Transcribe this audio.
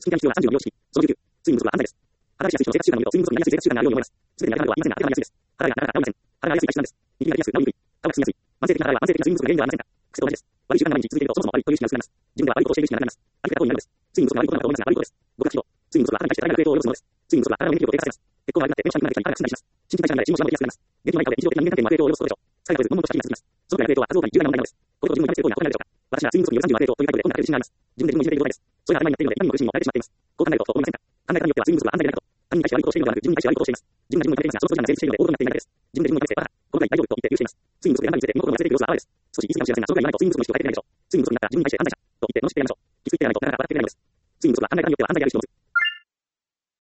スキンピラに必要な35秒式。その19。睡眠不足は安泰です。働きやすい人の生活習慣による睡眠不足になりやすい生活習慣があるように思います。すべてに当てはありませんが、当てはまりやすいです。腹が治りません。腹がやすい体質なんです。握りがやすく、治りにくい。顔がくすみやすい。慢性的な腹は慢性的な睡眠不足が原因ではありませんか。癖と同じです。悪い習慣が毎日続いているとそもそも悪いという意識が薄れます。自分では悪いことをしている意識がなくなります。悪いことになるのです。睡眠不足が悪いことなのかと思いますが悪いことです。僕たちと、睡眠不足は体に対して大きな影響を及ぼすものです。睡眠不足は体の免疫力を低下させます。血行が悪くなって電子が悪くなって体がくすんだりします。新陳代謝が乱れ、心臓が戻りやすくなります。元気のない顔で日常的な人間関係にも悪い影響を及ぼすことでしょう。疲れが取れず、悶々とした日々が続きます。そのくらいの影響は活動家に重大な問題なのです。これと自分の生活成功には異なるでしょうか。私は睡眠不足による30の影響というタイトルでこんな自信があります。自分で自分をいじめている状態です。それが当たり前になっているので、何も苦しみも耐えてしまっています。こう考えるとそう思いませんか。考え方によっては睡眠不足は安泰でないと。他人に対して悪いことをしているのではなく、自分に対して悪いことをしています。自分が自分をいじめていますが、そのプログラムが成立しているので大事になっていないのです。自分で自分に対して、このくらい大丈夫と言って許しています。睡眠不足で何について物事が忘れている様子は哀れです。少し言い過ぎかもしれませんが、そのくらい言わないと睡眠不足の意識を変えていないでしょう。睡眠不足になったら自分に対して安泰者と言って罵っていないでしょう。気づいていないとなかなか変わってくれないのです。睡眠不足は考え方によっては安泰である人も